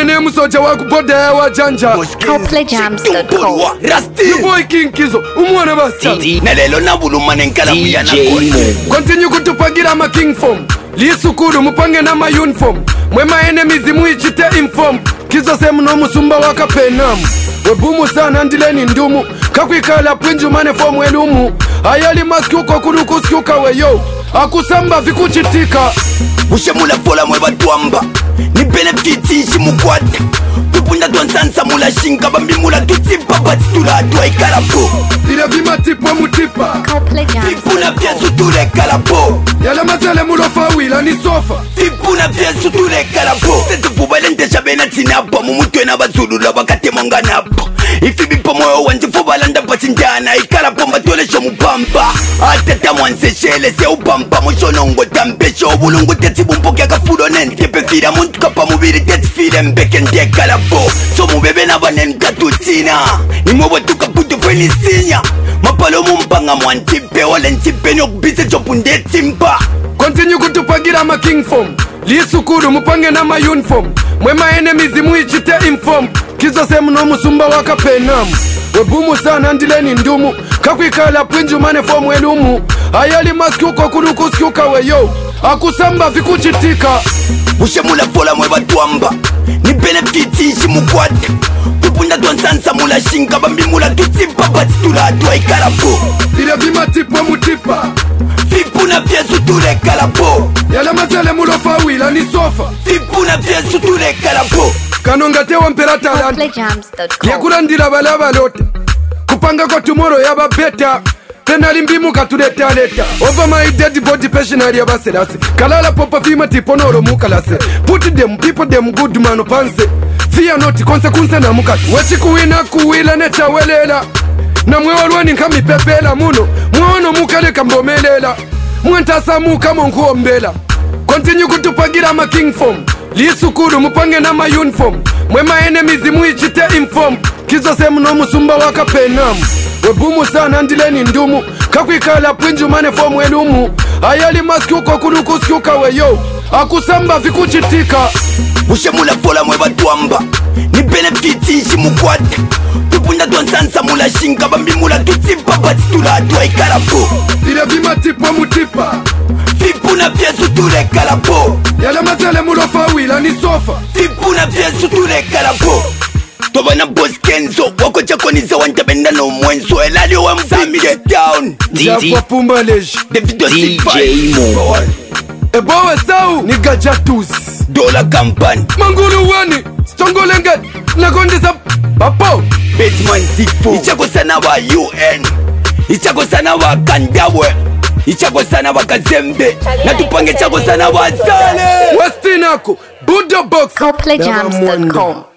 Nene musoja wakupoda ya wajanja CoPlayJams.com. The boy King Kizo umwana basta Nalelo nabuluma nenkalamu ya nakona. Continue kutupagira ma king form Lisukuru mupange na ma uniform Mwema enemies muichite inform Kizo semu no musumba waka penamu Webumu sana ndileni ndumu Kakwikala pwinju mane fomu elumu Ayali maski uko kuruku siuka weyo Akusamba vikuchitika Ushemula fola mweba tuamba Ni benefiti ishi mukwata Tupunda tuansansa mula shinga Bambi mula tutipa bati tuladwa ikalapo Vile vima tipo mutipa Fipuna vyensu tule kalapo Yala mazele mulofa wila ni sofa Fipuna vyensu tule kalapo Sese fubale ntesha bena tinapa Mumutwe na bazulu la wakate monga napa Ifibipa moyo wanji fubala ndapa chinjana Ikalapo matolesho mupamba Atata mwanse shele se upamba Mushonongo tampesho Bulungu teti bumpoke akafudo nentepe Fira muntu kapa mubiri teti file mbeke ndiye kalapo So mubebe na banen katutina Nimwewe tukaputu felisinya Mapalo mumpanga mwantipe Wale ntipe nyokubise chopunde timpa Continue kutupagira ma king form Lisukuru mupange na ma uniform Mwema enemies muichite inform Kizo semu no musumba waka penamu Webumu sana ndileni ndumu Kakwikala pwinju mane fomu elumu Ayali maski uko kuruku siuka weyo Akusamba vikuchitika Ushemula fola mweba tuamba Ni benefiti ishi mukwata Tupunda tuansansa mula shinga Bambi mula tutipa bati tuladwa ikalapo Vile vima tipo mutipa Fipuna vyensu tule kalapo Yala mazele mulofa wila ni sofa Fipuna vyensu tule kalapo Kanonga tewa mpera talanta CoPlayJams.com. Yakurandira balaba lote Kupanga kwa tomorrow yaba beta Penali mbimu katuleta leta Over my dead body passionary yaba selase Kalala popa fima tiponoro mukalase Put them people them good man panse Fear not consequence na mukati Wachi kuwina kuwila necha welela Na mwewalwani nkami pepela muno Mwono mukale kambomelela Mwentasa muka monkuo mbela Continue kutupagira ma king form Lisukuru mupange na ma uniform Mwema enemies muichite inform Kizo semu no musumba waka penamu Webumu sana ndileni ndumu Kakwikala pwinju mane fomu elumu Ayali maski uko kuruku siuka weyo Akusamba vikuchitika Ushemula fola mweba tuamba Ni benefiti ishi mukwata Tupunda tuansansa mula shinga Bambi mula tutipa bati tuladwa ikalapo Vile vima tipo mutipa Fipuna vyensu tule kalapo Yala mazele mulofa wila ni sofa Fipuna vyensu tule kalapo Tobana boss Kenzo Wako chakoniza wantabenda no mwenso Elalio wa mpamile down Jafwa pumba leji Davido DJ C5 Mo. Ebowe sau ni gajatus Dola Company Mangulu wani Stongolenget Nagondisa Papo Batman Zifu Ichako sana wa UN Ichako sana wa Kandawe Ichako sana wa Kazembe Na tupange chako sana wa Zale Westinako Buddha Box CoPlayJams.com.